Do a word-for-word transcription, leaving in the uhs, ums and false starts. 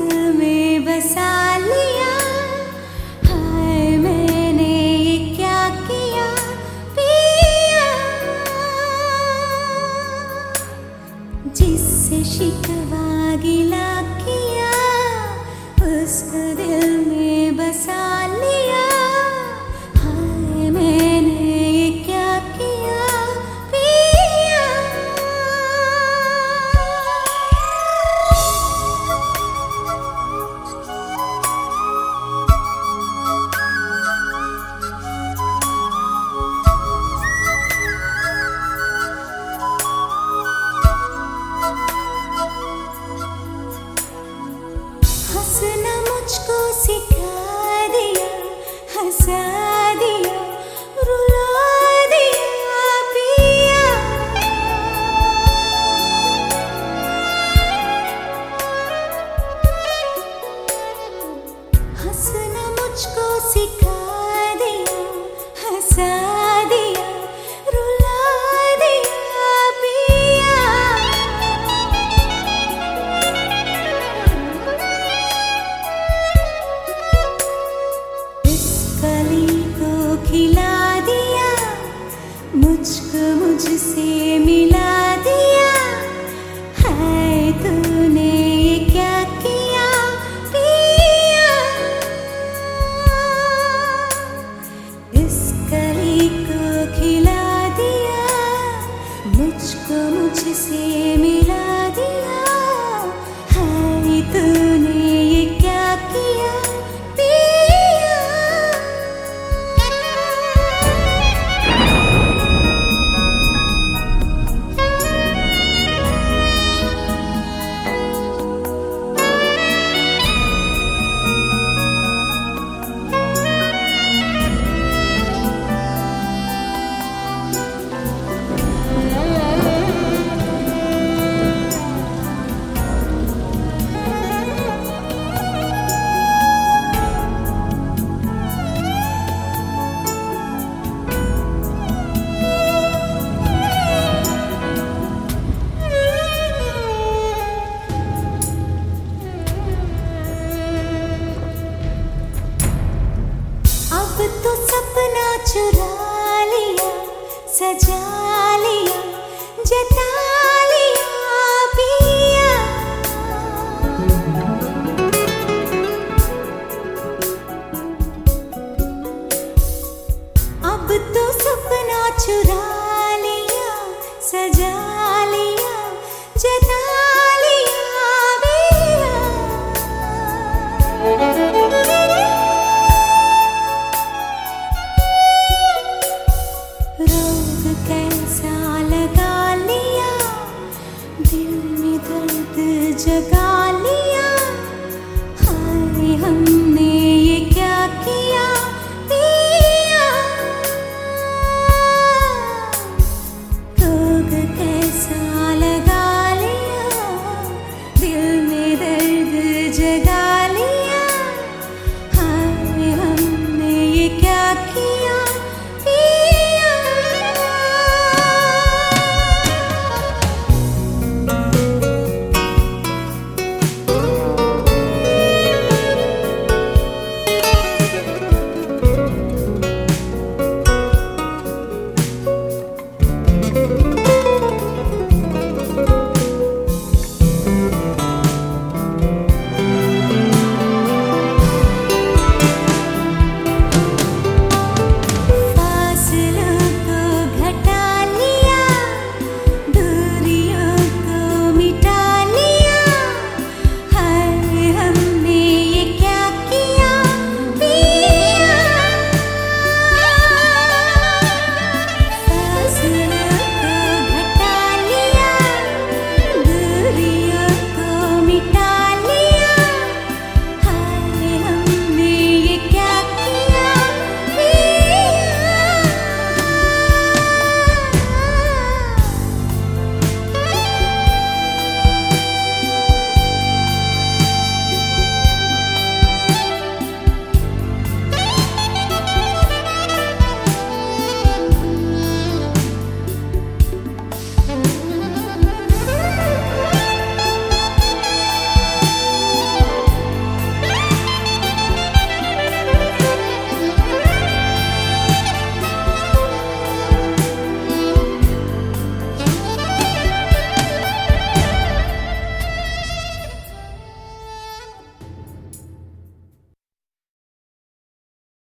दिल में बसा लिया। हाय मैंने ये क्या किया पिया, जिससे शिकवा गिला किया उसको दिल में बसा लिया। हाय मैंने ये क्या किया पिया। हंसना मुझको सिखा दिया, हंसा दिया, रुला दिया पिया। हंसना मुझको सिखा दिया, हंसा दिया, रुला दिया पिया। खिला दिया मुझको, मुझसे मिला दिया। हाय तूने ये क्या किया पिया। इस कली को खिला दिया मुझको, मुझसे मिला दिया। हाय तूने ये क्या किया पिया। अब तो सपना चुरा लिया, सजा लिया, जता लिया पिया। अब तो सपना चुरा लिया, सजा लिया, जता लिया पिया। रोग कैसा लगा लिया, दिल में दर्द जगा लिया। हाय हमने ये क्या किया पिया। रोग कैसा लगा लिया, दिल में दर्द जगा